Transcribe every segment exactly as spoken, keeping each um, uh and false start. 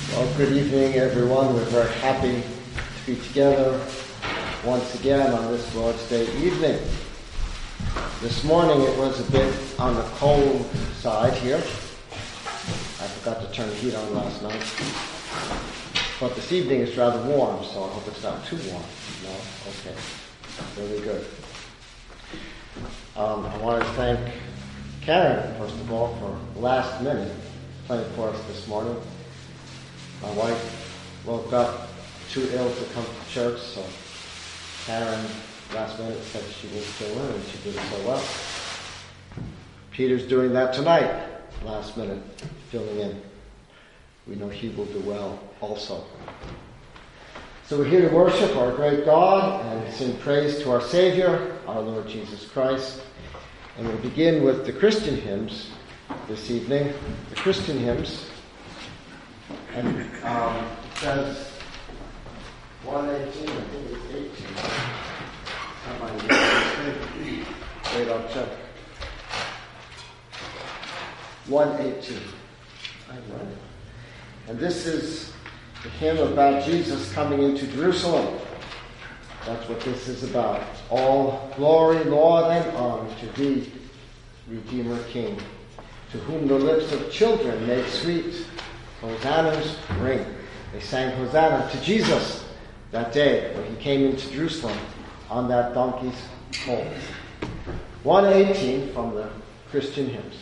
Well, good evening, everyone. We're very happy to be together once again on this Lord's Day evening. This morning it was a bit on the cold side here. I forgot to turn the heat on last night. But this evening it's rather warm, so I hope it's not too warm. No? Okay. Really good. Um, I want to thank Karen, first of all, for last minute playing for us this morning. My wife woke up too ill to come to church, so Karen last minute said she would fill in, and she did so well. Peter's doing that tonight, last minute, filling in. We know he will do well also. So we're here to worship our great God and sing praise to our Savior, our Lord Jesus Christ. And we'll begin with the Christian hymns this evening. The Christian hymns. And um, it says one eighteen, I think it's eighteen. Somebody get this. Wait, I'll check. one eighteen. I read it. And this is the hymn about Jesus coming into Jerusalem. That's what this is about. All glory, laud, and honor to thee, Redeemer King, to whom the lips of children made sweet hosannas ring. They sang Hosanna to Jesus that day when he came into Jerusalem on that donkey's colt. one eighteen from the Christian hymns.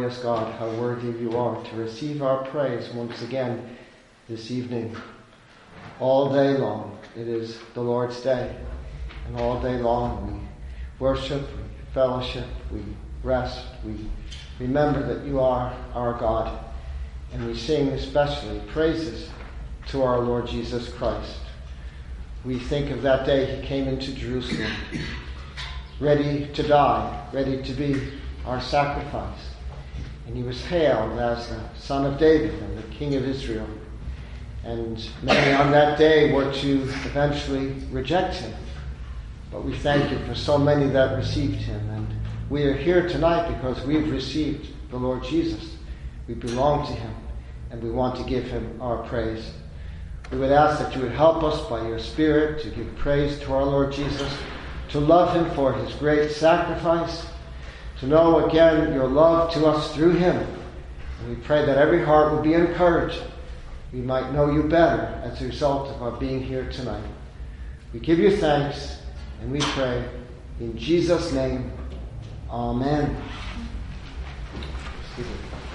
glorious God, how worthy you are to receive our praise once again this evening. All day long, it is the Lord's day, and all day long we worship, we fellowship, we rest, we remember that you are our God, and we sing especially praises to our Lord Jesus Christ. We think of that day he came into Jerusalem, ready to die, ready to be our sacrifice. And he was hailed as the Son of David and the King of Israel. And many on that day were to eventually reject him. But we thank you for so many that received him. And we are here tonight because we've received the Lord Jesus. We belong to him, and we want to give him our praise. We would ask that you would help us by your Spirit to give praise to our Lord Jesus, to love him for his great sacrifice, to know again your love to us through him. And we pray that every heart will be encouraged. We might know you better as a result of our being here tonight. We give you thanks, and we pray in Jesus' name. Amen. Excuse me.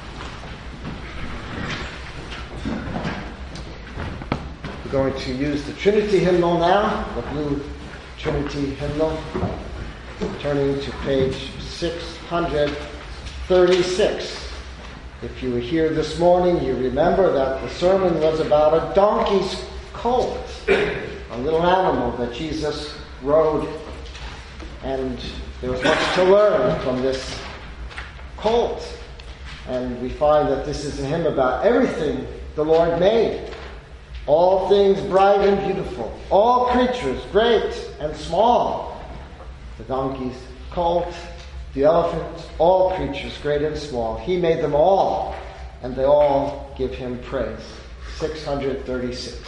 We're going to use the Trinity hymnal now, the blue Trinity hymnal, turning to page six hundred thirty-six. If you were here this morning, you remember that the sermon was about a donkey's colt, a little animal that Jesus rode. And there was much to learn from this colt. And we find that this is a hymn about everything the Lord made. All things bright and beautiful, all creatures great and small. The donkey's colt, the elephant, all creatures great and small. He made them all, and they all give him praise. six hundred thirty-six.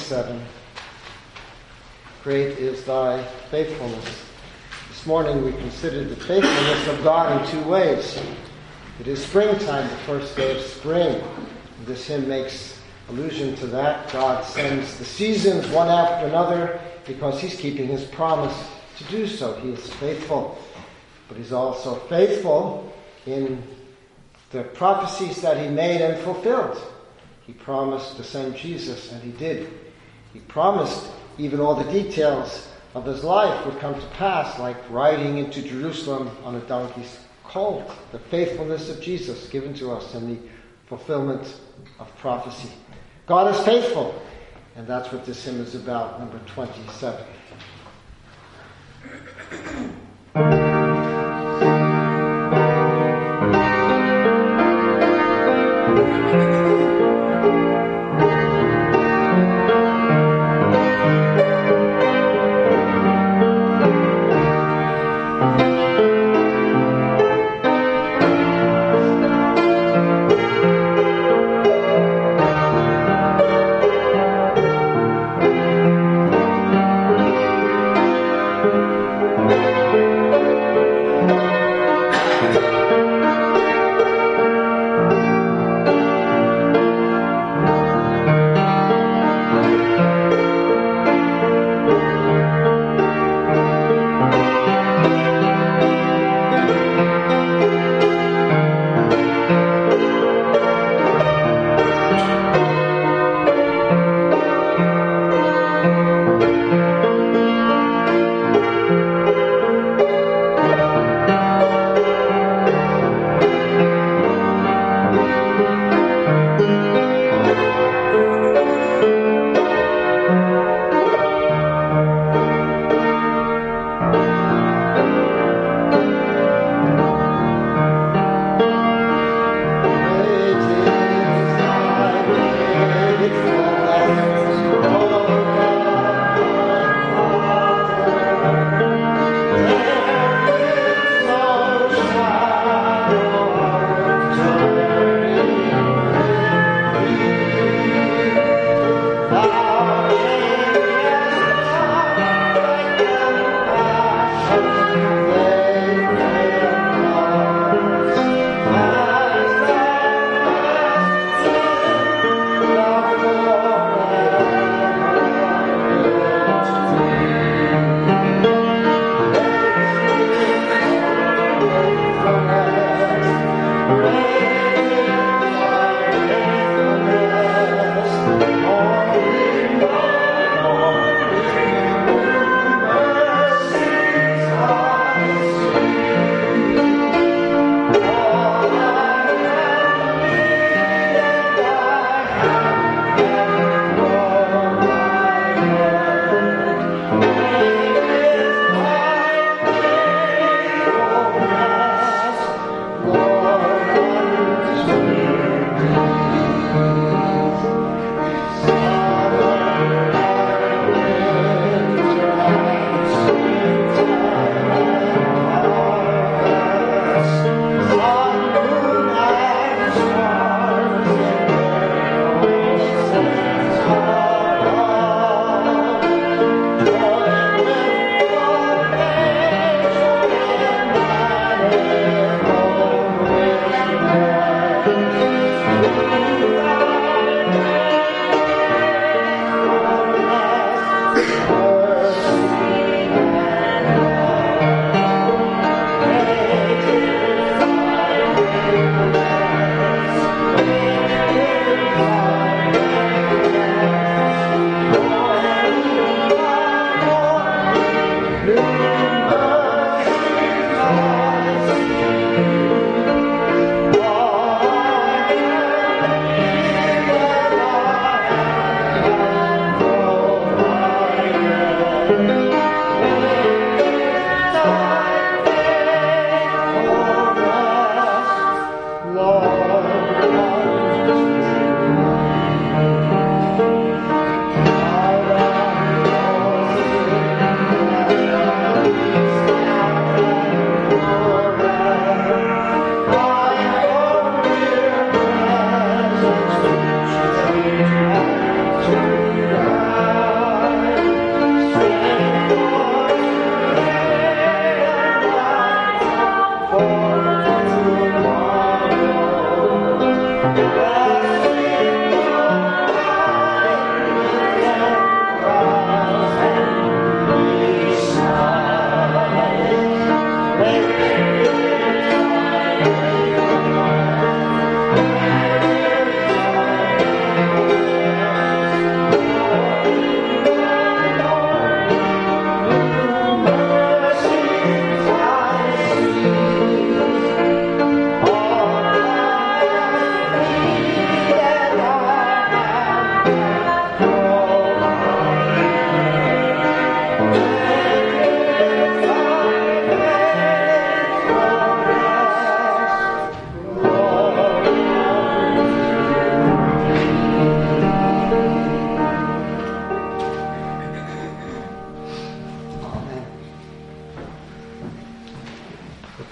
twenty-seven. Great is thy faithfulness. This morning we considered the faithfulness of God in two ways. It is springtime, the first day of spring. This hymn makes allusion to that. God sends the seasons one after another because he's keeping his promise to do so. He is faithful. But he's also faithful in the prophecies that he made and fulfilled. He promised to send Jesus, and he did. He promised even all the details of his life would come to pass, like riding into Jerusalem on a donkey's colt. The faithfulness of Jesus given to us in the fulfillment of prophecy. God is faithful, and that's what this hymn is about, number twenty-seven.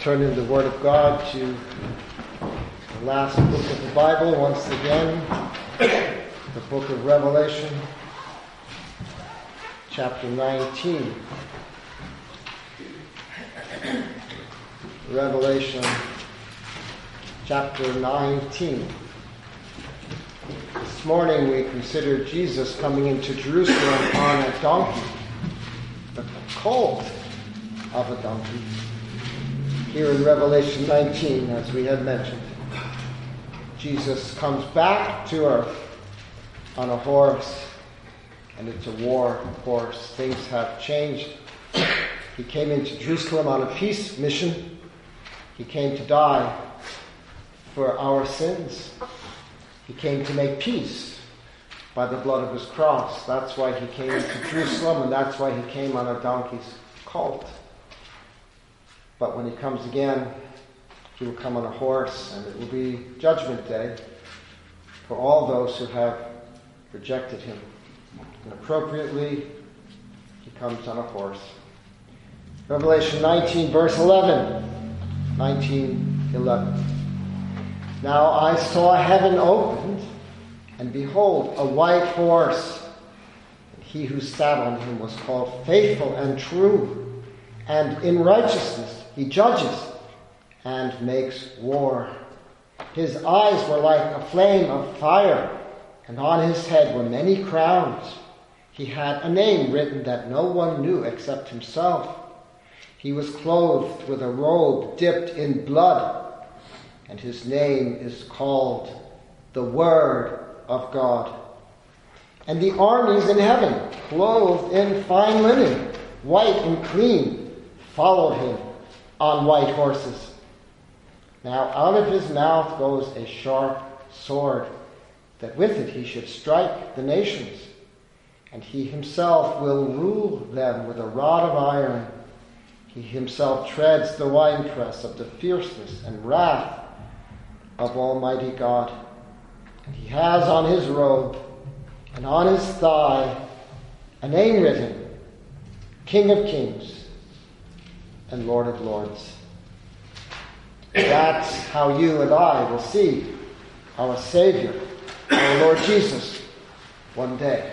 Turn in the Word of God to the last book of the Bible once again, the book of Revelation, chapter nineteen. Revelation chapter nineteen. This morning we considered Jesus coming into Jerusalem on a donkey, the colt of a donkey. Here in Revelation nineteen, as we had mentioned, Jesus comes back to earth on a horse, and it's a war horse. Things have changed. He came into Jerusalem on a peace mission. He came to die for our sins. He came to make peace by the blood of his cross. That's why he came into Jerusalem, and that's why he came on a donkey's colt. But when he comes again, he will come on a horse, and it will be Judgment Day for all those who have rejected him. And appropriately, he comes on a horse. Revelation nineteen, verse eleven. nineteen eleven. Now I saw heaven opened, and behold, a white horse. And he who sat on him was called Faithful and True, and in righteousness he judges and makes war. His eyes were like a flame of fire, and on his head were many crowns. He had a name written that no one knew except himself. He was clothed with a robe dipped in blood, and his name is called the Word of God. And the armies in heaven, clothed in fine linen, white and clean, followed him on white horses. Now out of his mouth goes a sharp sword, that with it he should strike the nations, and he himself will rule them with a rod of iron. He himself treads the winepress of the fierceness and wrath of Almighty God. And he has on his robe and on his thigh a name written, King of Kings and Lord of Lords. That's how you and I will see our Savior, our Lord Jesus, one day.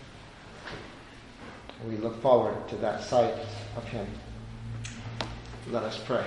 We look forward to that sight of him. Let us pray.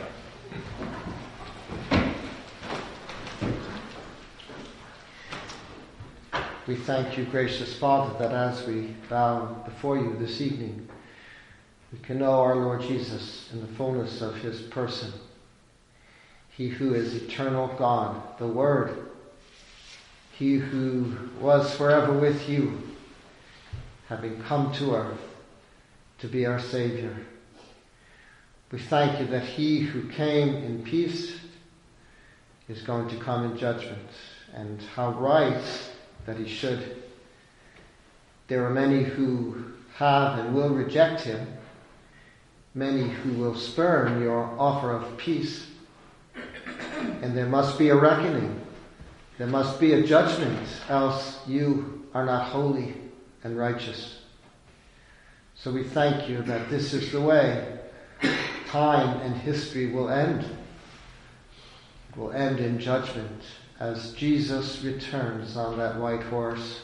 We thank you, gracious Father, that as we bow before you this evening, we can know our Lord Jesus in the fullness of his person. He who is eternal God, the Word. He who was forever with you, having come to earth to be our Savior. We thank you that he who came in peace is going to come in judgment, and how right that he should. There are many who have and will reject him, many who will spurn your offer of peace, and there must be a reckoning. There must be a judgment, else you are not holy and righteous. So we thank you that this is the way time and history will end. It will end in judgment as Jesus returns on that white horse.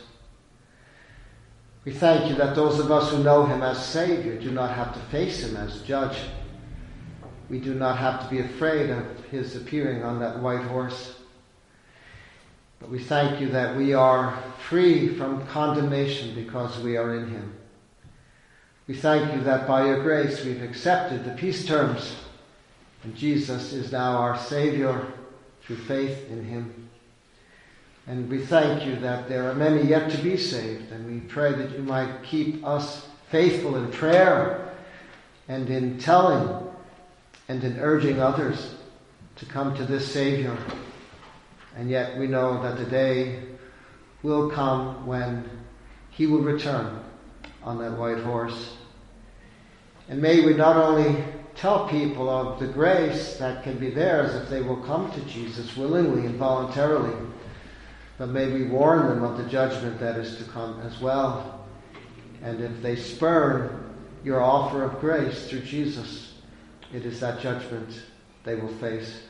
We thank you that those of us who know him as Savior do not have to face him as judge. We do not have to be afraid of his appearing on that white horse. But we thank you that we are free from condemnation because we are in him. We thank you that by your grace we've accepted the peace terms, and Jesus is now our Savior through faith in him. And we thank you that there are many yet to be saved, and we pray that you might keep us faithful in prayer and in telling and in urging others to come to this Savior. And yet we know that the day will come when he will return on that white horse. And may we not only tell people of the grace that can be theirs if they will come to Jesus willingly and voluntarily, but may we warn them of the judgment that is to come as well. And if they spurn your offer of grace through Jesus, it is that judgment they will face.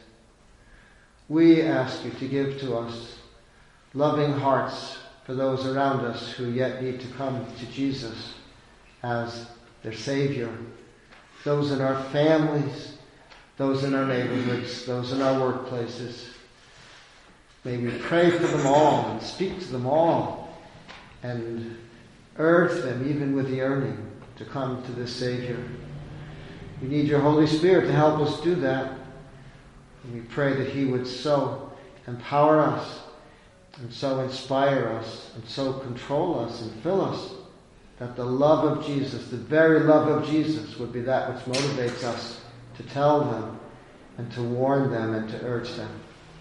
We ask you to give to us loving hearts for those around us who yet need to come to Jesus as their Savior. Those in our families, those in our neighborhoods, those in our workplaces. May we pray for them all and speak to them all and urge them, even with the yearning, to come to this Savior. We need your Holy Spirit to help us do that. And we pray that he would so empower us and so inspire us and so control us and fill us that the love of Jesus, the very love of Jesus, would be that which motivates us to tell them and to warn them and to urge them.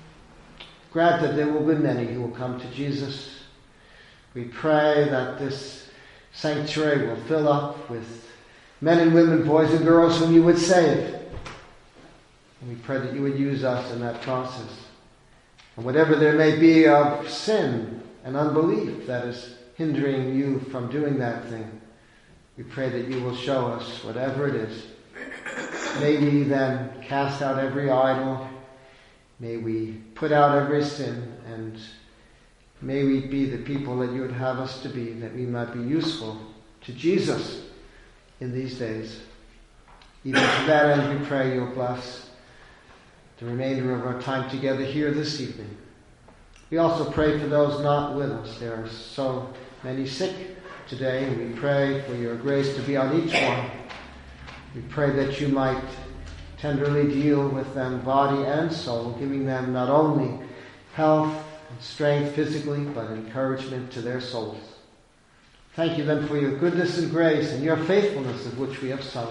Grant that there will be many who will come to Jesus. We pray that this sanctuary will fill up with men and women, boys and girls whom you would save. And we pray that you would use us in that process. And whatever there may be of sin and unbelief that is hindering you from doing that thing, we pray that you will show us whatever it is. May we then cast out every idol. May we put out every sin, and may we be the people that you would have us to be, that we might be useful to Jesus in these days. Even to that end we pray you'll bless the remainder of our time together here this evening. We also pray for those not with us. There are so many sick today, and we pray for your grace to be on each one. We pray that you might tenderly deal with them body and soul, giving them not only health and strength physically, but encouragement to their souls. Thank you then for your goodness and grace and your faithfulness, of which we have sung.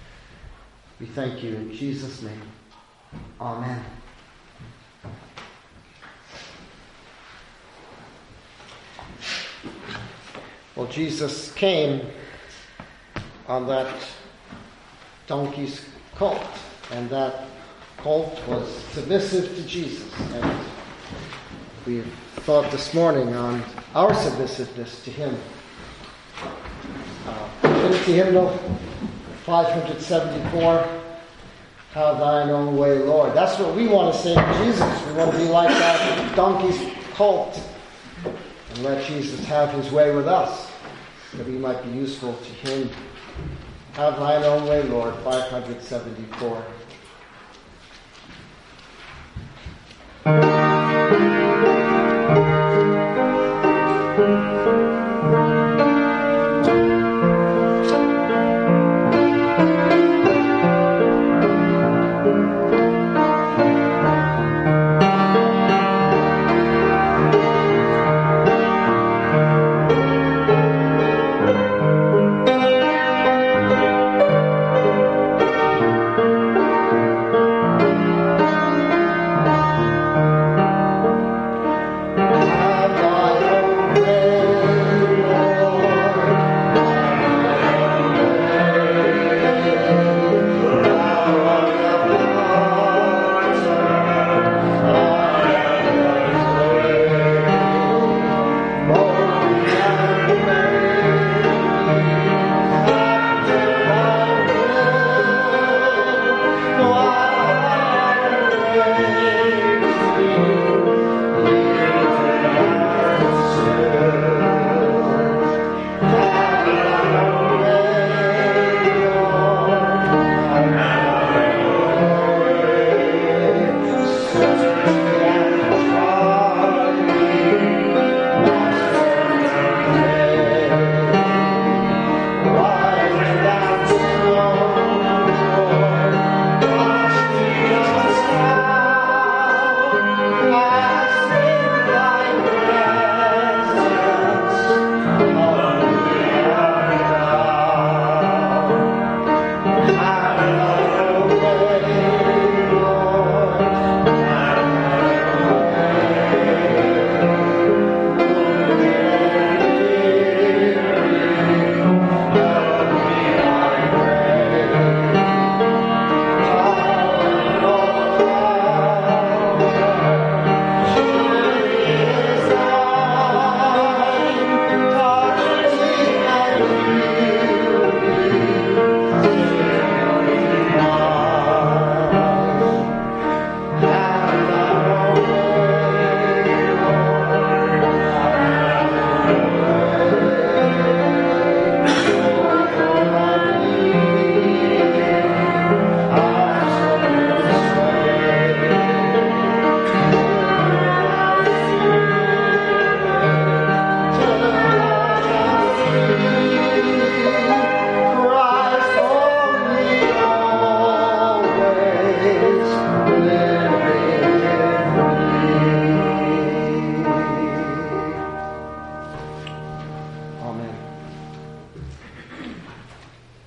We thank you in Jesus' name. Amen. Well, Jesus came on that donkey's colt, and that colt was submissive to Jesus. And we've thought this morning on our submissiveness to him. Uh, Trinity Hymnal five seventy-four, Have thine own way, Lord. That's what we want to say to Jesus. We want to be like that donkey's colt and let Jesus have his way with us, that we might be useful to him. Have thine own way, Lord, five seventy-four.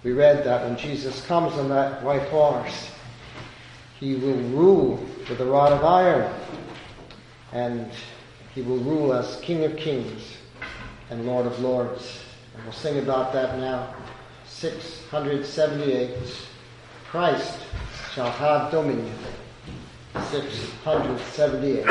We read that when Jesus comes on that white horse, he will rule with a rod of iron, and he will rule as King of Kings and Lord of Lords. And we'll sing about that now. six hundred seventy-eight, Christ shall have dominion. six hundred seventy-eight.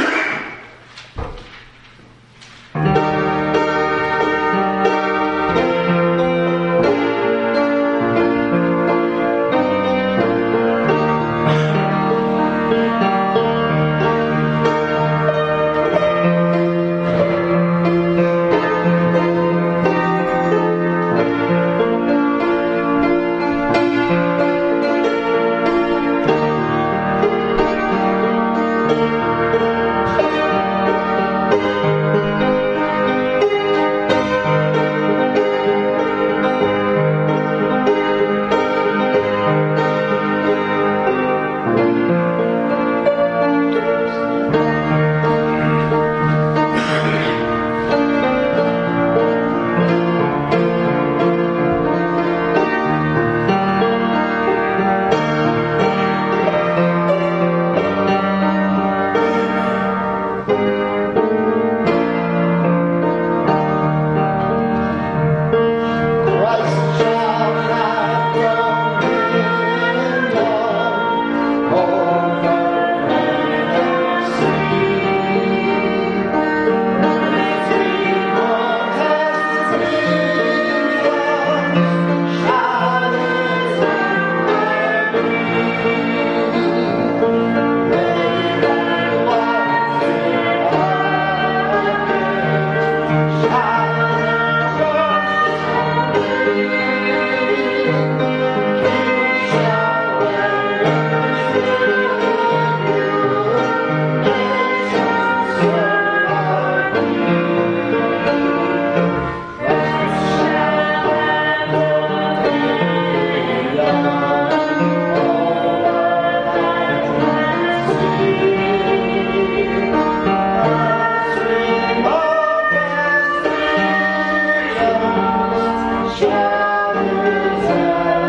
Shall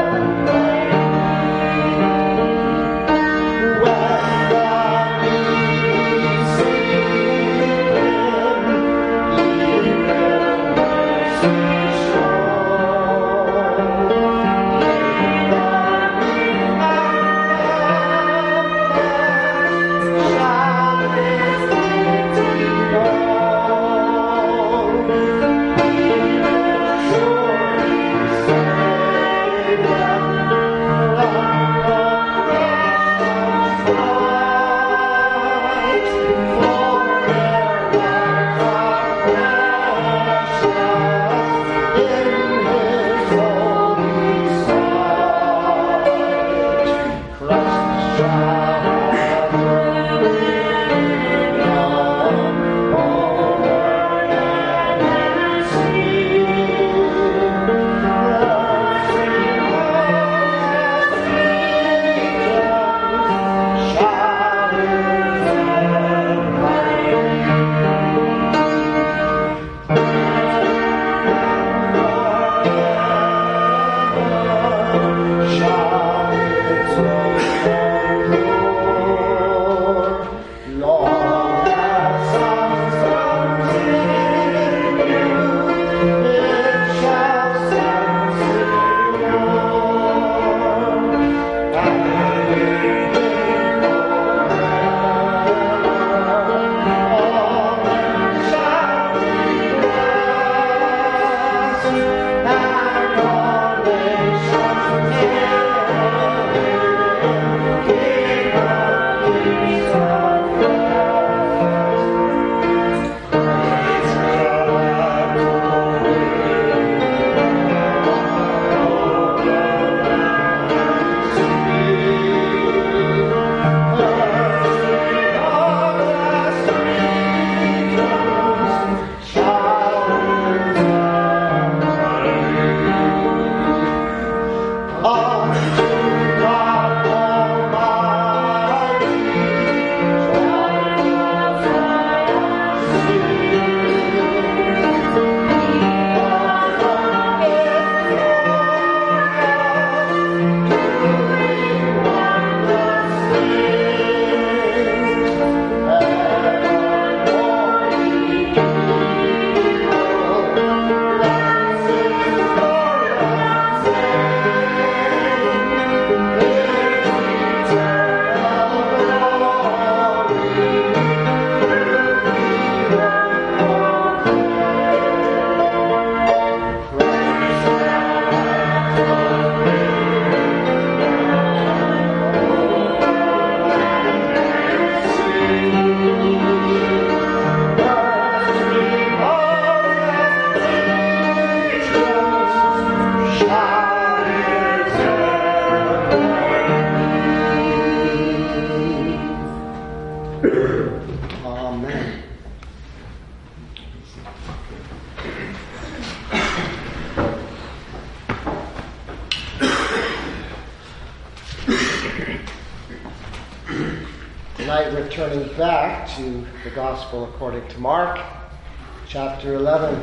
Tonight we're turning back to the Gospel according to Mark, chapter eleven.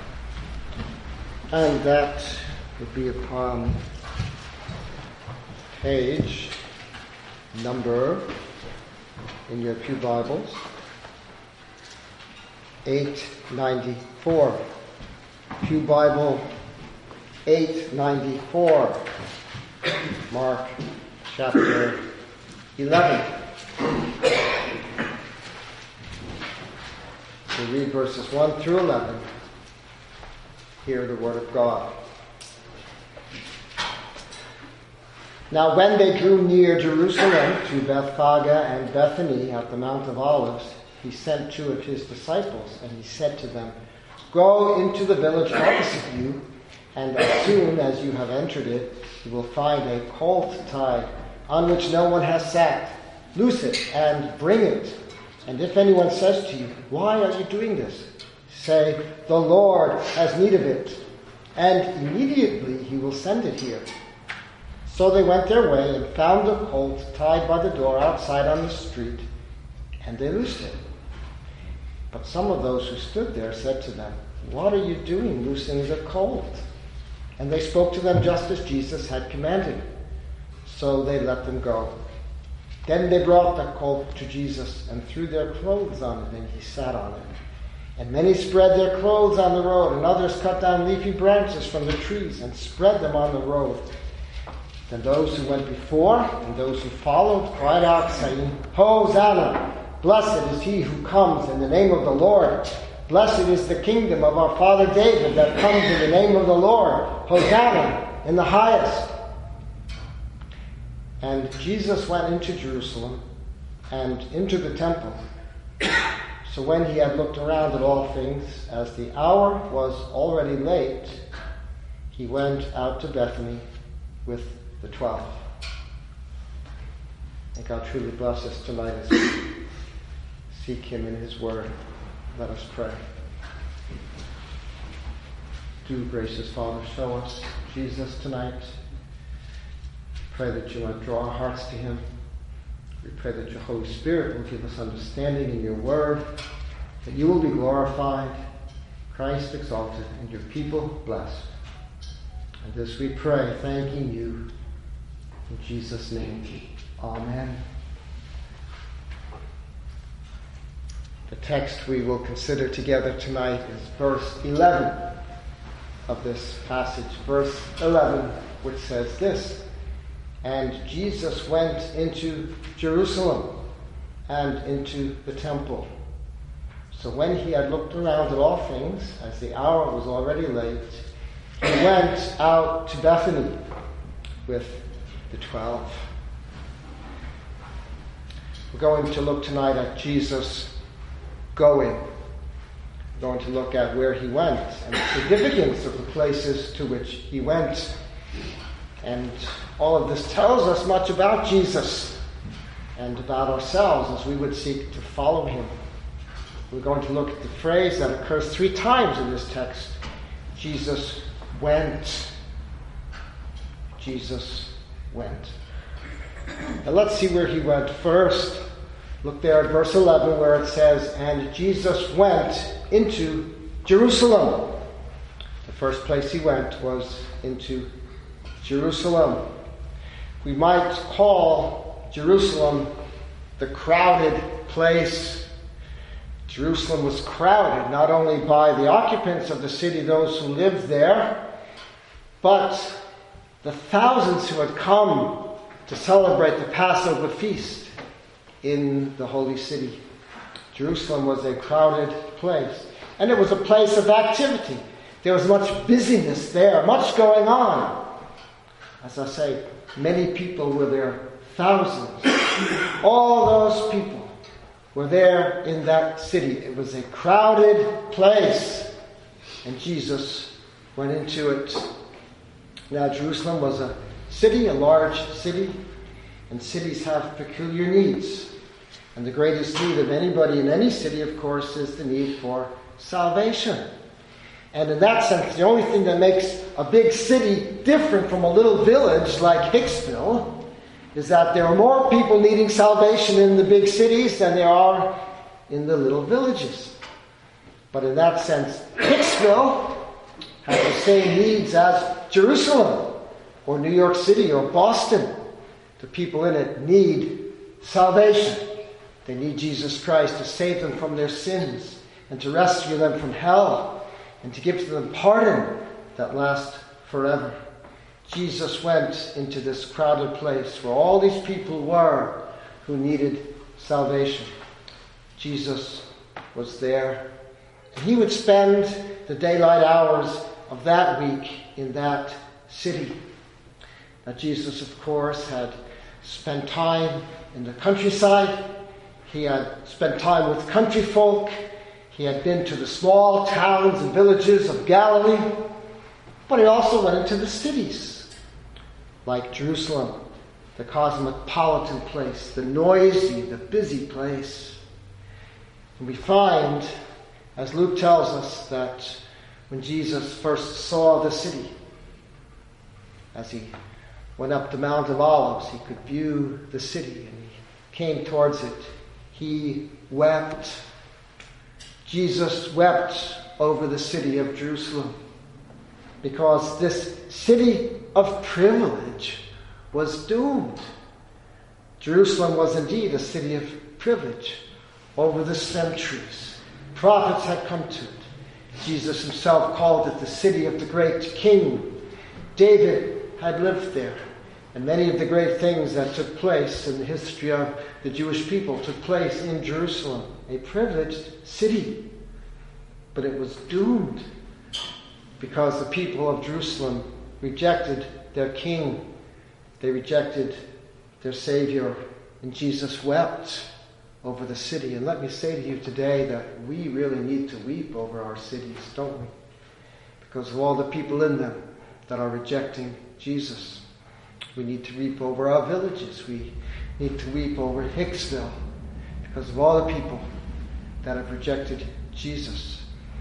And that would be upon page number in your pew Bibles, eight ninety-four. Pew Bible eight ninety-four. Mark chapter eleven. We read verses one through eleven. Hear the word of God. Now when they drew near Jerusalem to Bethphage and Bethany at the Mount of Olives, he sent two of his disciples, and he said to them, "Go into the village opposite you, and as soon as you have entered it, you will find a colt tied, on which no one has sat. Loose it and bring it. And if anyone says to you, 'Why are you doing this?' say, 'The Lord has need of it,' and immediately he will send it here." So they went their way and found the colt tied by the door outside on the street, and they loosed it. But some of those who stood there said to them, "What are you doing loosing the colt?" And they spoke to them just as Jesus had commanded. So they let them go. Then they brought the colt to Jesus and threw their clothes on it, and he sat on it. And many spread their clothes on the road, and others cut down leafy branches from the trees and spread them on the road. Then those who went before and those who followed cried out, saying, "Hosanna! Blessed is he who comes in the name of the Lord. Blessed is the kingdom of our father David that comes in the name of the Lord. Hosanna in the highest." And Jesus went into Jerusalem and into the temple. So when he had looked around at all things, as the hour was already late, he went out to Bethany with the twelve. May God truly bless us tonight as we seek him in his word. Let us pray. Do, gracious Father, show us Jesus tonight. Pray that you might draw our hearts to him. We pray that your Holy Spirit will give us understanding in your word, that you will be glorified, Christ exalted, and your people blessed. And this we pray, thanking you in Jesus' name. Amen. The text we will consider together tonight is verse eleven of this passage. Verse eleven, which says this: "And Jesus went into Jerusalem and into the temple. So when he had looked around at all things, as the hour was already late, he went out to Bethany with the twelve." We're going to look tonight at Jesus going. We're going to look at where he went and the significance of the places to which he went. And all of this tells us much about Jesus and about ourselves as we would seek to follow him. We're going to look at the phrase that occurs three times in this text. Jesus went. Jesus went. Now let's see where he went first. Look there at verse eleven where it says, "And Jesus went into Jerusalem." The first place he went was into Jerusalem. We might call Jerusalem the crowded place. Jerusalem was crowded not only by the occupants of the city, those who lived there, but the thousands who had come to celebrate the Passover feast in the holy city. Jerusalem was a crowded place, and it was a place of activity. There was much busyness there, much going on. As I say, many people were there, thousands. All those people were there in that city. It was a crowded place, and Jesus went into it. Now, Jerusalem was a city, a large city, and cities have peculiar needs. And the greatest need of anybody in any city, of course, is the need for salvation. And in that sense, the only thing that makes a big city different from a little village like Hicksville is that there are more people needing salvation in the big cities than there are in the little villages. But in that sense, Hicksville has the same needs as Jerusalem or New York City or Boston. The people in it need salvation. They need Jesus Christ to save them from their sins and to rescue them from hell and to give to them pardon that lasts forever. Jesus went into this crowded place where all these people were who needed salvation. Jesus was there. And he would spend the daylight hours of that week in that city. Now, Jesus, of course, had spent time in the countryside. He had spent time with country folk. He had been to the small towns and villages of Galilee. But he also went into the cities, like Jerusalem, the cosmopolitan place, the noisy, the busy place. And we find, as Luke tells us, that when Jesus first saw the city, as he went up the Mount of Olives, he could view the city, and he came towards it. He wept. Jesus wept over the city of Jerusalem, because this city of privilege was doomed. Jerusalem was indeed a city of privilege. Over the centuries, prophets had come to it. Jesus himself called it the city of the great king. David had lived there. And many of the great things that took place in the history of the Jewish people took place in Jerusalem, a privileged city. But it was doomed because the people of Jerusalem rejected their king. They rejected their Savior. And Jesus wept over the city. And let me say to you today that we really need to weep over our cities, don't we? Because of all the people in them that are rejecting Jesus. We need to weep over our villages. We need to weep over Hicksville because of all the people that have rejected Jesus.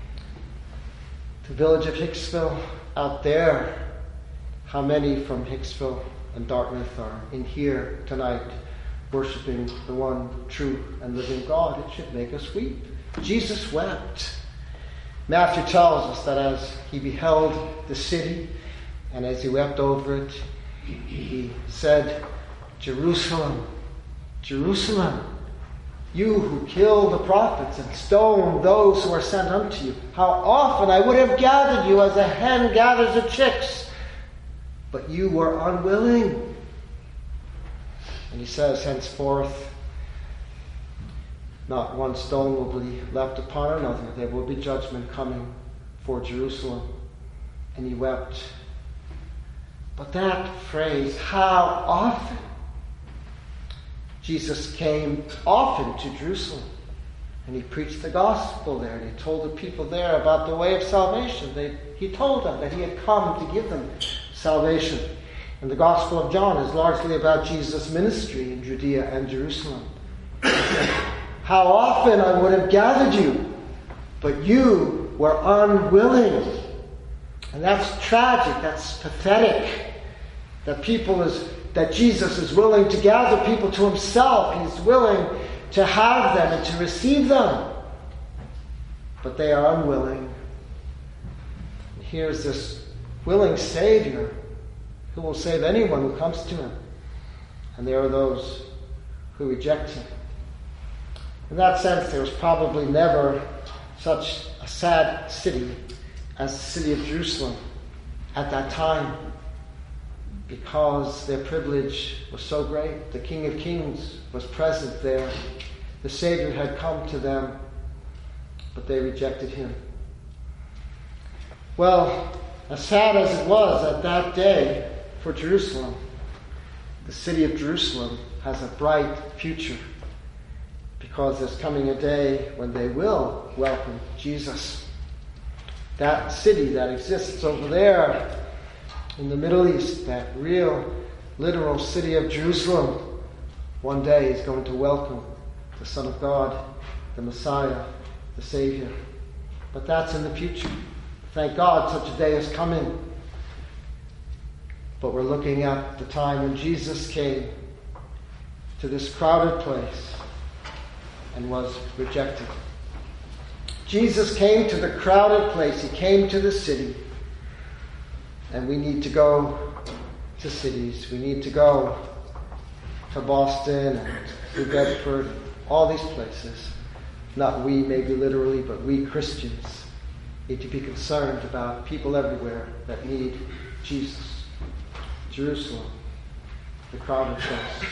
The village of Hicksville out there, how many from Hicksville and Dartmouth are in here tonight worshiping the one true and living God? It should make us weep. Jesus wept. Matthew tells us that as he beheld the city and as he wept over it, he said, Jerusalem, Jerusalem, you who kill the prophets and stone those who are sent unto you, how often I would have gathered you as a hen gathers her chicks, but you were unwilling. And he says, henceforth, not one stone will be left upon another. There will be judgment coming for Jerusalem. And he wept. But that phrase, how often? Jesus came often to Jerusalem. And he preached the gospel there. And he told the people there about the way of salvation. They, he told them that he had come to give them salvation. And the Gospel of John is largely about Jesus' ministry in Judea and Jerusalem. How often I would have gathered you, but you were unwilling. And that's tragic, that's pathetic. That people is that Jesus is willing to gather people to himself. He's willing to have them and to receive them. But they are unwilling. And here's this willing Savior who will save anyone who comes to him. And there are those who reject him. In that sense, there was probably never such a sad city as the city of Jerusalem at that time, because their privilege was so great. The King of Kings was present there. The Savior had come to them, but they rejected him. Well, as sad as it was at that day for Jerusalem, the city of Jerusalem has a bright future, because there's coming a day when they will welcome Jesus. That city that exists over there in the Middle East, that real, literal city of Jerusalem, one day is going to welcome the Son of God, the Messiah, the Savior. But that's in the future. Thank God such a day is coming. But we're looking at the time when Jesus came to this crowded place and was rejected. Jesus came to the crowded place. He came to the city. And we need to go to cities. We need to go to Boston and New Bedford, all these places. Not we, maybe literally, but we Christians need to be concerned about people everywhere that need Jesus. Jerusalem, the crowded place.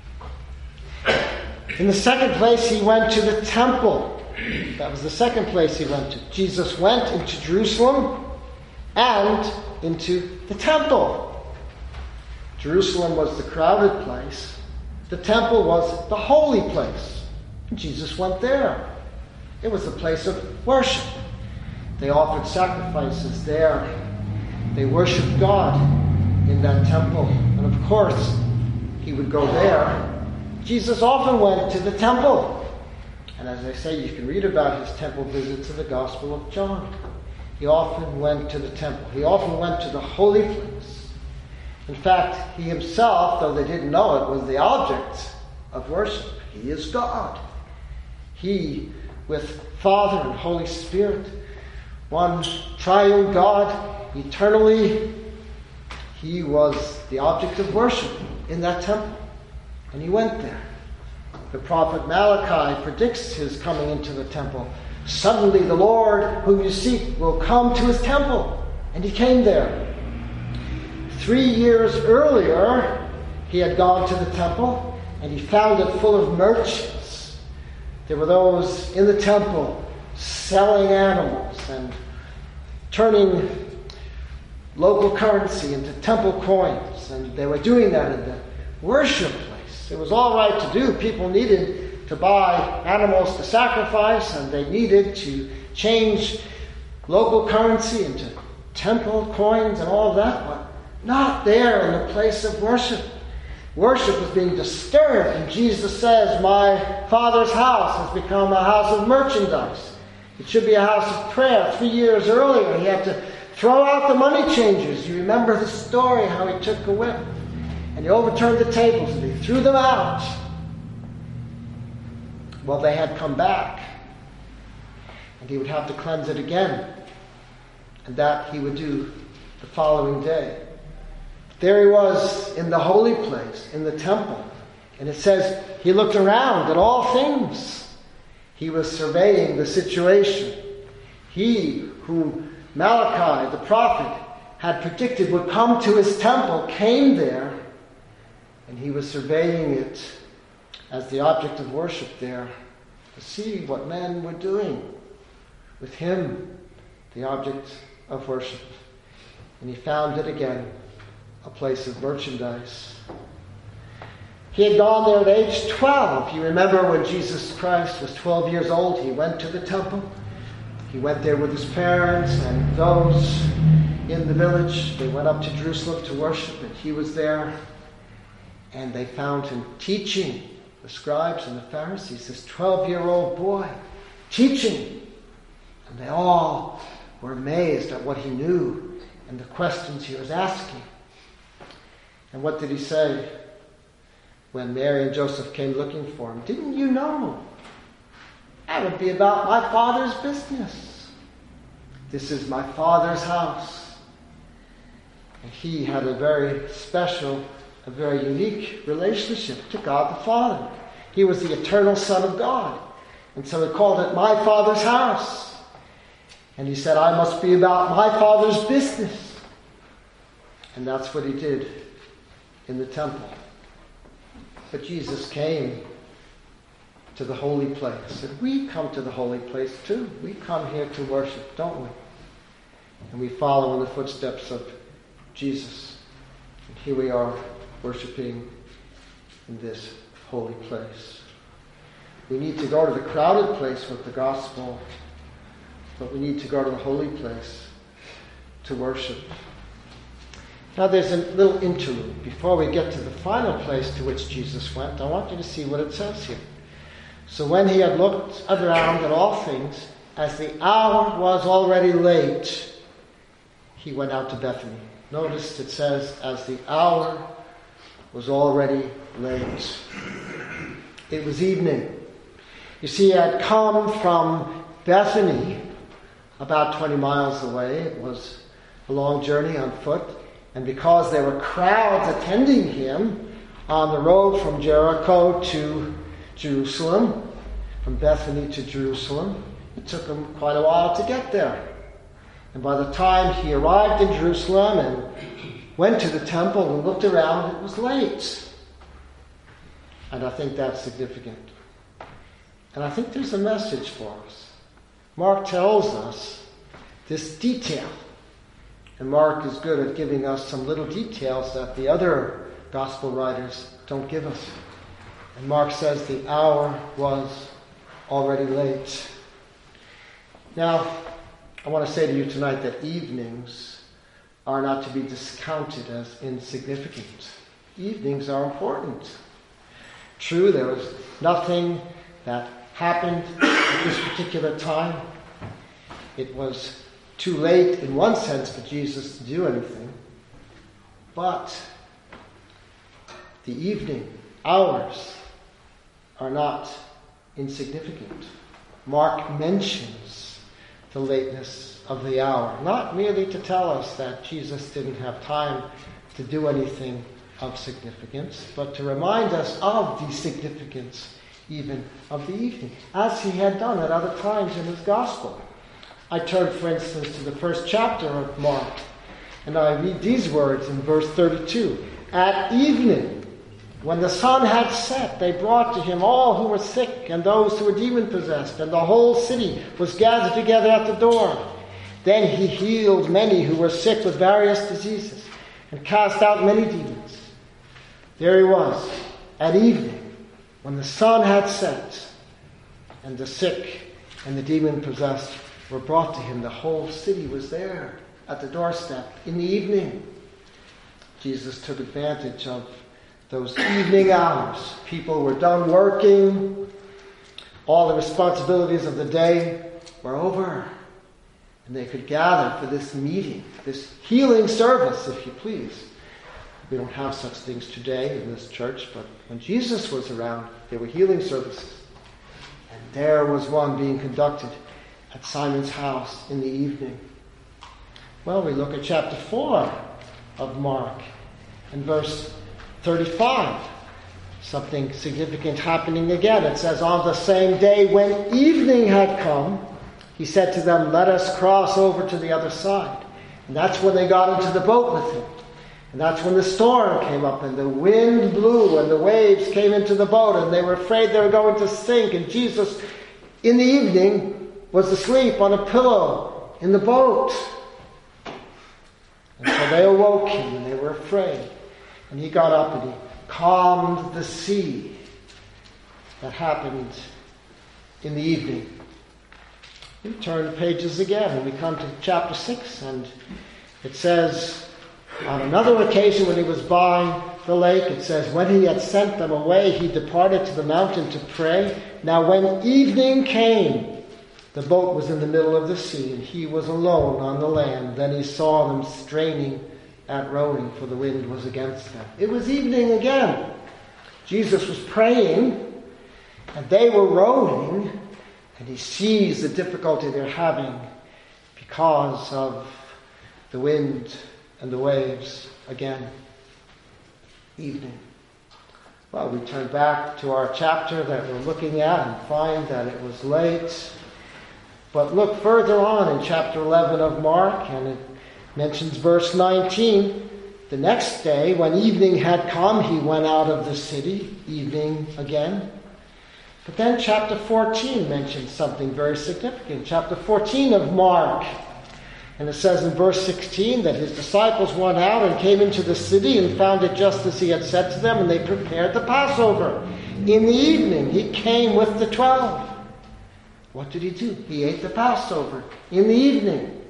In the second place, he went to the temple. That was the second place he went to. Jesus went into Jerusalem and into the temple. Jerusalem was the crowded place. The temple was the holy place. Jesus went there. It was a place of worship. They offered sacrifices there. They worshiped God in that temple. And of course, he would go there. Jesus often went to the temple. And as I say, you can read about his temple visits in the Gospel of John. He often went to the temple. He often went to the holy place. In fact, he himself, though they didn't know it, was the object of worship. He is God. He, with Father and Holy Spirit, one triune God, eternally, he was the object of worship in that temple. And he went there. The prophet Malachi predicts his coming into the temple. Suddenly the Lord whom you seek will come to his temple. And he came there. Three years earlier, he had gone to the temple and he found it full of merchants. There were those in the temple selling animals and turning local currency into temple coins. And they were doing that in the worship place. It was all right to do. People needed to buy animals to sacrifice, and they needed to change local currency into temple coins and all of that, but not there in the place of worship. Worship was being disturbed, and Jesus says, my Father's house has become a house of merchandise. It should be a house of prayer. Three years earlier, he had to throw out the money changers. You remember the story, how he took a whip and he overturned the tables and he threw them out. Well, they had come back, and he would have to cleanse it again. And that he would do the following day. There he was in the holy place, in the temple. And it says he looked around at all things. He was surveying the situation. He whom Malachi, the prophet, had predicted would come to his temple, came there, and he was surveying it as the object of worship there, to see what men were doing with him, the object of worship. And he found it again, a place of merchandise. He had gone there at age twelve. You remember when Jesus Christ was twelve years old, he went to the temple. He went there with his parents and those in the village. They went up to Jerusalem to worship, and he was there. And they found him teaching the scribes and the Pharisees, this twelve-year-old boy, teaching. And they all were amazed at what he knew and the questions he was asking. And what did he say when Mary and Joseph came looking for him? Didn't you know? That would be about my Father's business. This is my Father's house. And he had a very special, a very unique relationship to God the Father. He was the eternal Son of God. And so he called it my Father's house. And he said, I must be about my Father's business. And that's what he did in the temple. But Jesus came to the holy place. And we come to the holy place too. We come here to worship, don't we? And we follow in the footsteps of Jesus. And here we are worshiping in this holy place. We need to go to the crowded place with the gospel, but we need to go to the holy place to worship. Now there's a little interlude. Before we get to the final place to which Jesus went, I want you to see what it says here. So when he had looked around at all things, as the hour was already late, he went out to Bethany. Notice it says, as the hour was already late. It was evening. You see, he had come from Bethany, about twenty miles away. It was a long journey on foot. And because there were crowds attending him on the road from Jericho to Jerusalem, from Bethany to Jerusalem, it took him quite a while to get there. And by the time he arrived in Jerusalem and went to the temple and looked around, it was late. And I think that's significant. And I think there's a message for us. Mark tells us this detail. And Mark is good at giving us some little details that the other gospel writers don't give us. And Mark says the hour was already late. Now, I want to say to you tonight that evenings are not to be discounted as insignificant. Evenings are important. True, there was nothing that happened at this particular time. It was too late in one sense for Jesus to do anything. But the evening hours are not insignificant. Mark mentions the lateness of the hour, not merely to tell us that Jesus didn't have time to do anything of significance, but to remind us of the significance even of the evening, as he had done at other times in his gospel. I turn, for instance, to the first chapter of Mark, and I read these words in verse thirty-two. At evening, when the sun had set, they brought to him all who were sick and those who were demon-possessed, and the whole city was gathered together at the door. Then he healed many who were sick with various diseases, and cast out many demons. There he was, at evening, when the sun had set, and the sick and the demon-possessed were brought to him. The whole city was there at the doorstep in the evening. Jesus took advantage of those evening hours. People were done working. All the responsibilities of the day were over. And they could gather for this meeting, this healing service, if you please. We don't have such things today in this church, but when Jesus was around, there were healing services. And there was one being conducted at Simon's house in the evening. Well, we look at chapter four of Mark and verse thirty-five. Something significant happening again. It says, on the same day when evening had come, he said to them, let us cross over to the other side. And that's when they got into the boat with him. And that's when the storm came up and the wind blew and the waves came into the boat and they were afraid they were going to sink. And Jesus, in the evening, was asleep on a pillow in the boat. And so they awoke him and they were afraid. And he got up and he calmed the sea. That happened in the evening. We turn the pages again and we come to chapter six, and it says, on another occasion when he was by the lake, it says, when he had sent them away, he departed to the mountain to pray. Now when evening came, the boat was in the middle of the sea, and he was alone on the land. Then he saw them straining at rowing, for the wind was against them. It was evening again. Jesus was praying, and they were rowing, and he sees the difficulty they're having because of the wind and the waves again. Evening. Well, we turn back to our chapter that we're looking at and find that it was late. But look further on in chapter eleven of Mark, and it mentions verse nineteen. The next day, when evening had come, he went out of the city. Evening again. But then chapter fourteen mentions something very significant. Chapter fourteen of Mark. And it says in verse sixteen that his disciples went out and came into the city and found it just as he had said to them, and they prepared the Passover. In the evening, he came with the twelve. What did he do? He ate the Passover in the evening.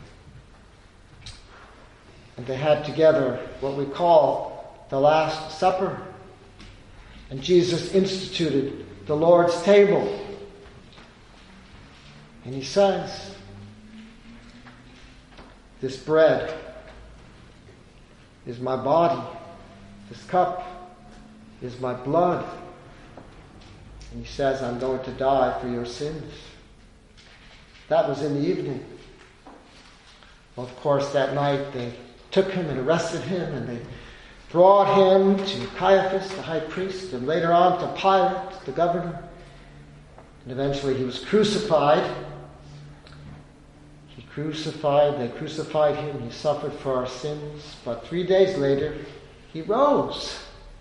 And they had together what we call the Last Supper. And Jesus instituted the Lord's table. And he says, this bread is my body. This cup is my blood. And he says, I'm going to die for your sins. That was in the evening. Well, of course, that night they took him and arrested him, and they brought him to Caiaphas, the high priest, and later on to Pilate, the governor. And eventually he was crucified. He crucified, they crucified him, he suffered for our sins, but three days later he rose.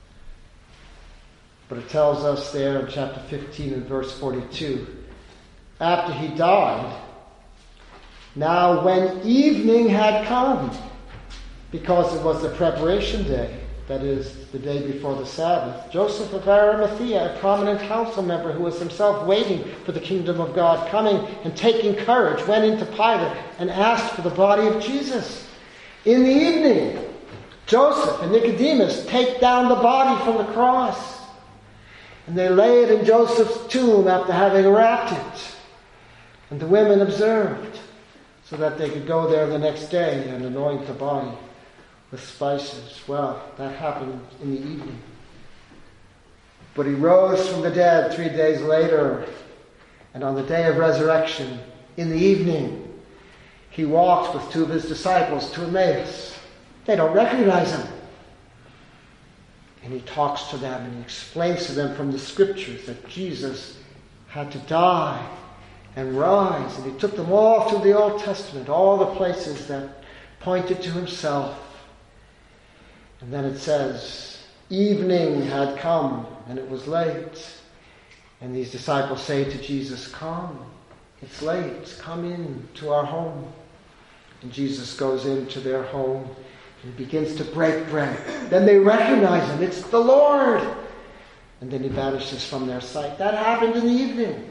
But it tells us there in chapter fifteen and verse forty-two, after he died, now when evening had come, because it was the preparation day, that is, the day before the Sabbath, Joseph of Arimathea, a prominent council member who was himself waiting for the kingdom of God, coming and taking courage, went into Pilate and asked for the body of Jesus. In the evening, Joseph and Nicodemus take down the body from the cross, and they lay it in Joseph's tomb after having wrapped it. And the women observed, so that they could go there the next day and anoint the body with spices. Well, that happened in the evening. But he rose from the dead three days later, and on the day of resurrection, in the evening, he walked with two of his disciples to Emmaus. They don't recognize him. And he talks to them and he explains to them from the scriptures that Jesus had to die and rise. And he took them all through the Old Testament, all the places that pointed to himself. And then it says, evening had come and it was late. And these disciples say to Jesus, come, it's late, come in to our home. And Jesus goes into their home and begins to break bread. Then they recognize him, it's the Lord. And then he vanishes from their sight. That happened in the evening.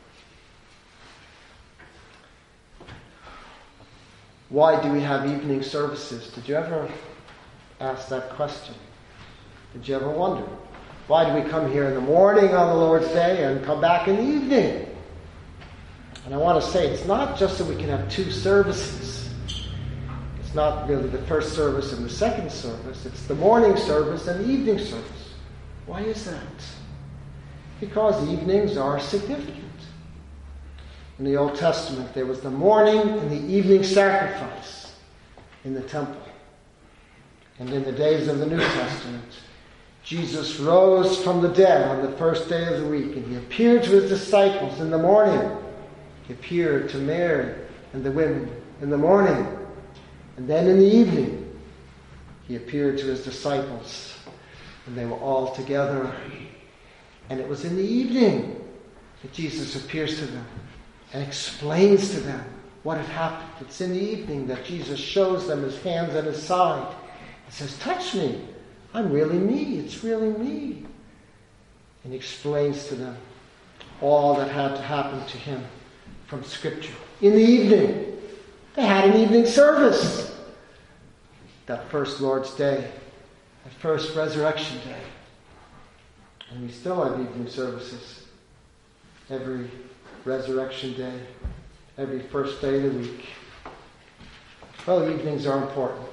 Why do we have evening services? Did you ever ask that question? Did you ever wonder? Why do we come here in the morning on the Lord's Day and come back in the evening? And I want to say, it's not just that we can have two services. It's not really the first service and the second service. It's the morning service and the evening service. Why is that? Because evenings are significant. In the Old Testament, there was the morning and the evening sacrifice in the temple. And in the days of the New Testament, Jesus rose from the dead on the first day of the week, and he appeared to his disciples in the morning. He appeared to Mary and the women in the morning. And then in the evening, he appeared to his disciples, and they were all together. And it was in the evening that Jesus appears to them and explains to them what had happened. It's in the evening that Jesus shows them his hands and his side. He says, touch me. I'm really me. It's really me. And he explains to them all that had to happen to him from Scripture. In the evening, they had an evening service. That first Lord's Day, that first Resurrection Day. And we still have evening services every Resurrection Day, every first day of the week. Well, evenings are important.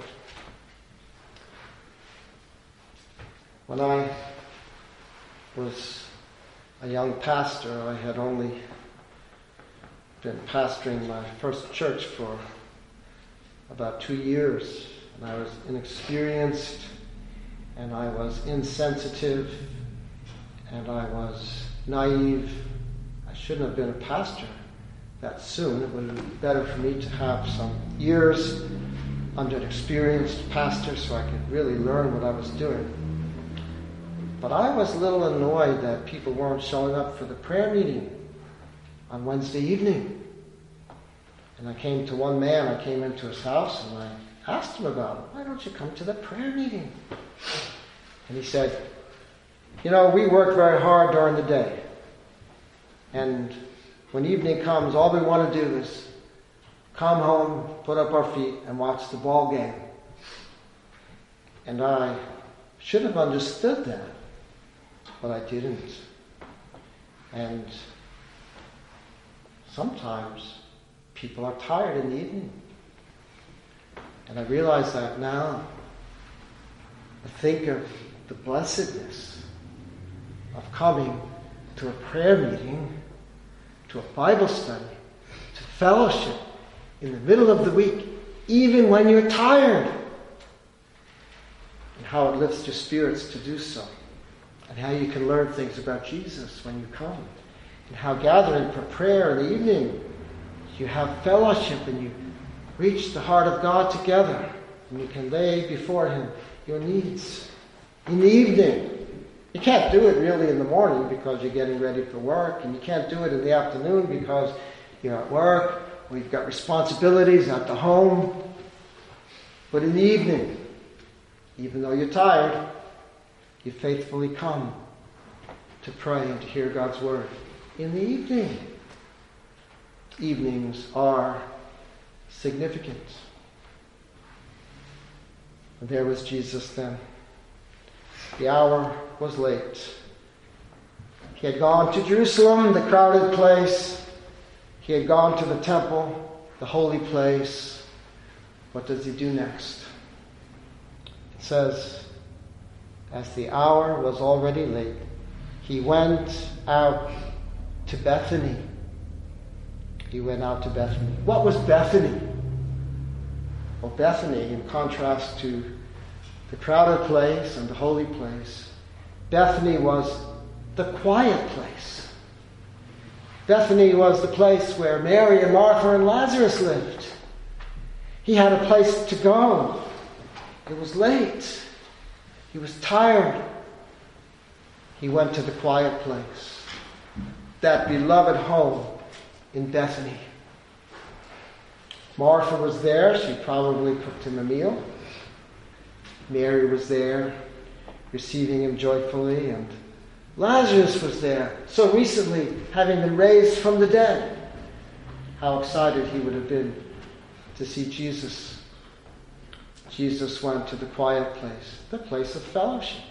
When I was a young pastor, I had only been pastoring my first church for about two years. And I was inexperienced, and I was insensitive, and I was naive. I shouldn't have been a pastor that soon. It would have been better for me to have some years under an experienced pastor so I could really learn what I was doing. But I was a little annoyed that people weren't showing up for the prayer meeting on Wednesday evening. And I came to one man, I came into his house and I asked him about it. Why don't you come to the prayer meeting? And he said, you know, we work very hard during the day. And when evening comes, all we want to do is come home, put up our feet, and watch the ball game. And I should have understood that, but I didn't. And sometimes people are tired in the evening. And I realize that now. I think of the blessedness of coming to a prayer meeting, to a Bible study, to fellowship in the middle of the week, even when you're tired. And how it lifts your spirits to do so. And how you can learn things about Jesus when you come. And how gathering for prayer in the evening, you have fellowship and you reach the heart of God together. And you can lay before Him your needs. In the evening, you can't do it really in the morning because you're getting ready for work. And you can't do it in the afternoon because you're at work or you've got responsibilities at the home. But in the evening, even though you're tired, you faithfully come to pray and to hear God's word. In the evening. Evenings are significant. And there was Jesus then. The hour was late. He had gone to Jerusalem, the crowded place. He had gone to the temple, the holy place. What does he do next? It says, as the hour was already late, he went out to Bethany. He went out to Bethany. What was Bethany? Well, Bethany, in contrast to the crowded place and the holy place, Bethany was the quiet place. Bethany was the place where Mary and Martha and Lazarus lived. He had a place to go. It was late. He was tired. He went to the quiet place, that beloved home in Bethany. Martha was there. She probably cooked him a meal. Mary was there, receiving him joyfully, and Lazarus was there, so recently having been raised from the dead. How excited he would have been to see Jesus. Jesus went to the quiet place, the place of fellowship.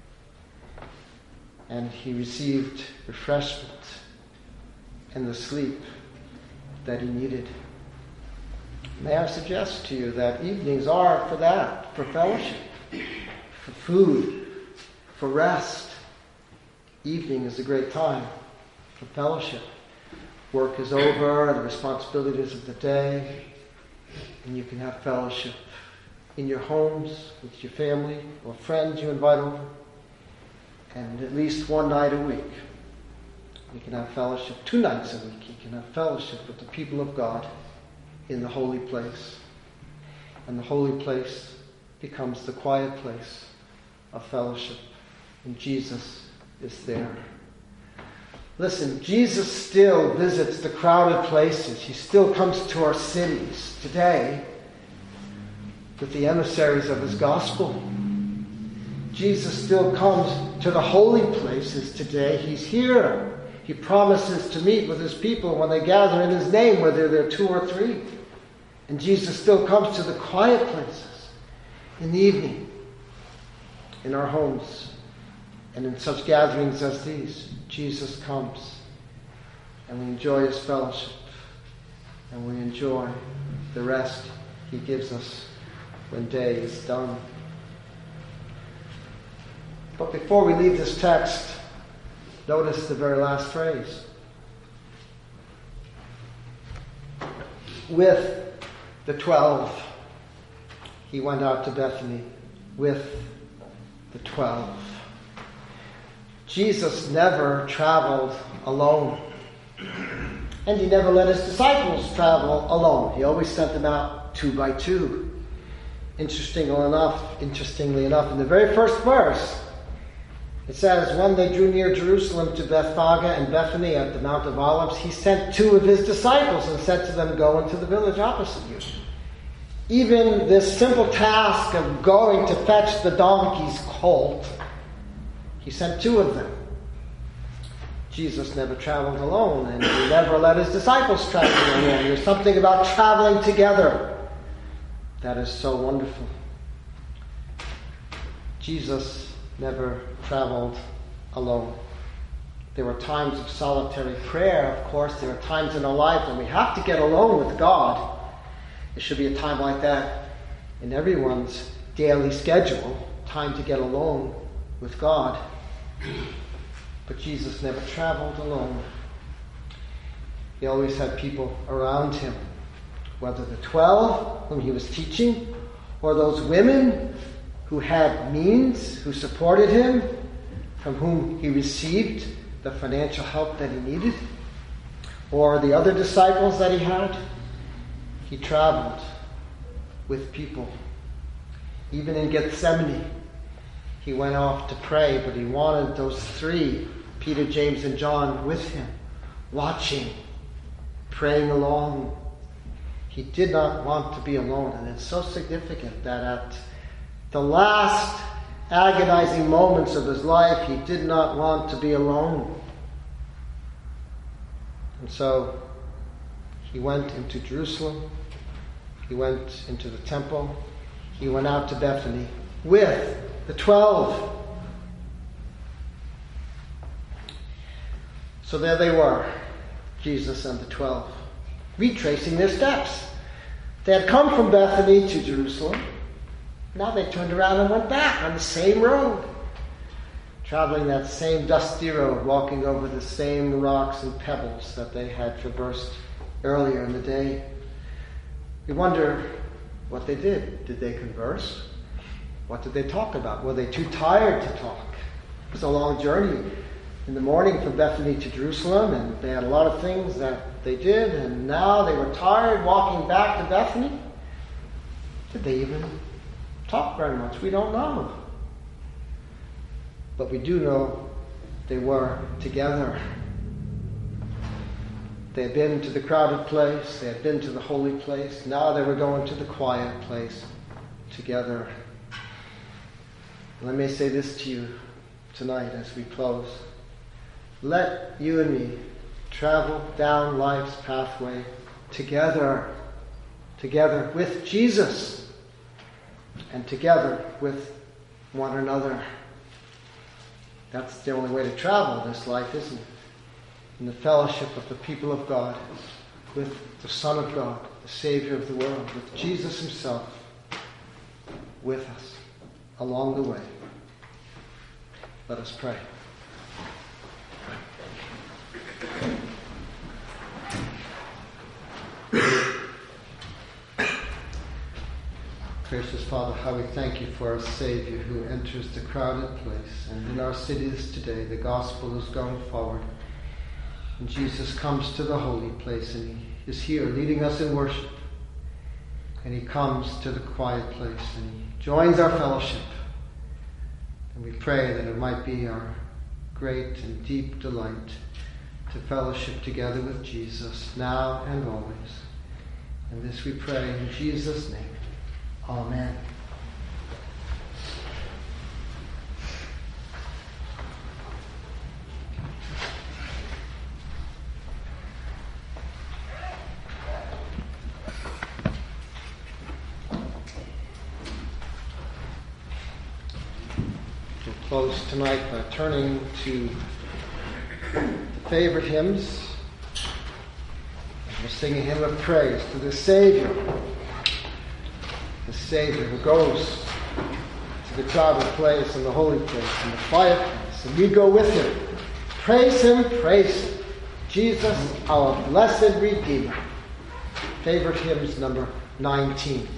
And he received refreshment and the sleep that he needed. May I suggest to you that evenings are for that, for fellowship, for food, for rest. Evening is a great time for fellowship. Work is over, the responsibilities of the day, and you can have fellowship in your homes, with your family, or friends you invite over. And at least one night a week, you can have fellowship. Two nights a week, you can have fellowship with the people of God in the holy place. And the holy place becomes the quiet place of fellowship. And Jesus is there. Listen, Jesus still visits the crowded places. He still comes to our cities today with the emissaries of his gospel. Jesus still comes to the holy places today. He's here. He promises to meet with his people when they gather in his name, whether they're two or three. And Jesus still comes to the quiet places in the evening, in our homes, and in such gatherings as these. Jesus comes, and we enjoy his fellowship, and we enjoy the rest he gives us when day is done. But before we leave this text, notice the very last phrase. With the twelve, he went out to Bethany with the twelve. Jesus never traveled alone. And he never let his disciples travel alone. He always sent them out two by two. Interestingly enough, interestingly enough, in the very first verse, it says, when they drew near Jerusalem to Bethphage and Bethany at the Mount of Olives, he sent two of his disciples and said to them, go into the village opposite you. Even this simple task of going to fetch the donkey's colt, he sent two of them. Jesus never traveled alone, and he never let his disciples travel alone. There's something about traveling together that is so wonderful. Jesus never traveled alone. There were times of solitary prayer, of course. There are times in our life when we have to get alone with God. There should be a time like that in everyone's daily schedule, time to get alone with God. But Jesus never traveled alone. He always had people around him, whether the twelve whom he was teaching, or those women who had means, who supported him, from whom he received the financial help that he needed, or the other disciples that he had. He traveled with people. Even in Gethsemane, he went off to pray, but he wanted those three, Peter, James, and John, with him, watching, praying along. He did not want to be alone, and it's so significant that at the last agonizing moments of his life, he did not want to be alone. And so he went into Jerusalem, he went into the temple, he went out to Bethany with the twelve. So there they were, Jesus and the twelve, retracing their steps. They had come from Bethany to Jerusalem. Now they turned around and went back on the same road, traveling that same dusty road, walking over the same rocks and pebbles that they had traversed earlier in the day. We wonder what they did. Did they converse? What did they talk about? Were they too tired to talk? It was a long journey in the morning from Bethany to Jerusalem, and they had a lot of things that they did, and now they were tired walking back to Bethany. Did they even talk very much? We don't know. But we do know they were together. They had been to the crowded place, they had been to the holy place, now they were going to the quiet place together. Let me say this to you tonight as we close. Let you and me travel down life's pathway together, together with Jesus, and together with one another. That's the only way to travel this life, isn't it? In the fellowship of the people of God, with the Son of God, the Savior of the world, with Jesus himself with us along the way. Let us pray. Gracious Father, how we thank you for our Savior who enters the crowded place. And in our cities today, the gospel is going forward. And Jesus comes to the holy place, and he is here leading us in worship. And he comes to the quiet place, and he joins our fellowship. And we pray that it might be our great and deep delight to fellowship together with Jesus now and always. And this we pray in Jesus' name. Amen. We'll close tonight by turning to the favorite hymns. We'll sing a hymn of praise to the Savior. The Savior who goes to the crowded place and the holy place and the quiet place, and we go with him. Praise him, praise him. Jesus, our blessed Redeemer. Favorite hymns number nineteen.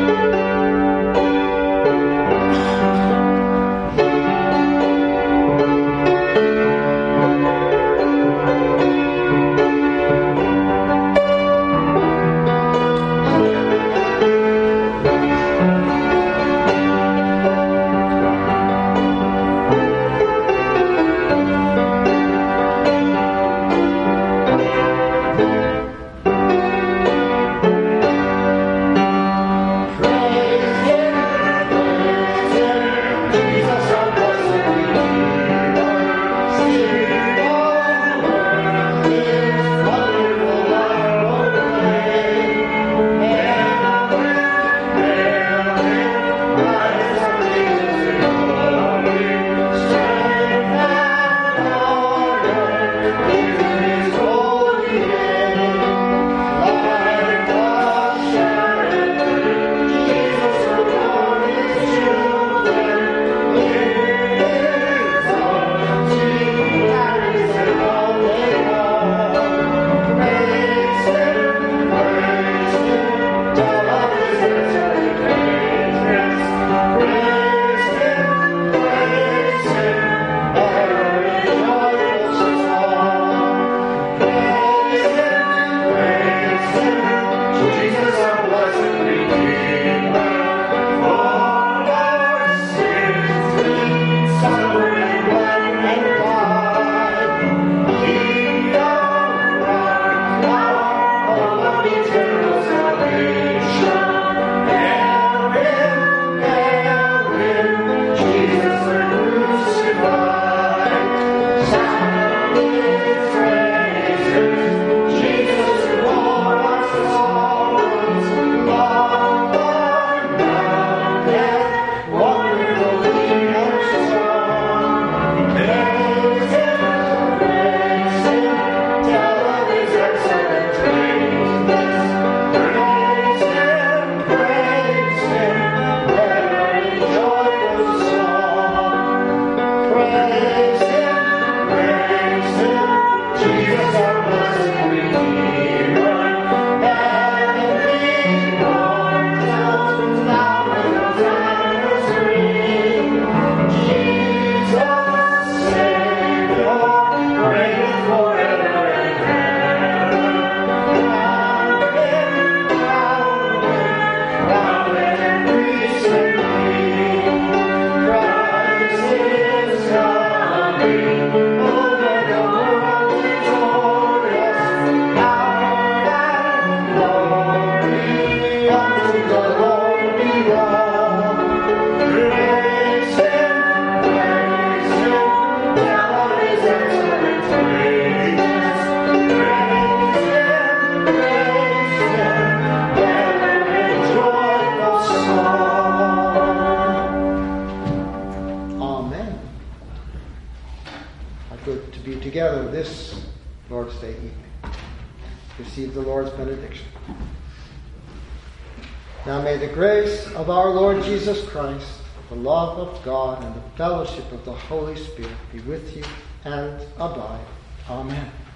Thank good to be together this Lord's Day evening. Receive the Lord's benediction. Now may the grace of our Lord Jesus Christ, the love of God, and the fellowship of the Holy Spirit be with you and abide. Amen.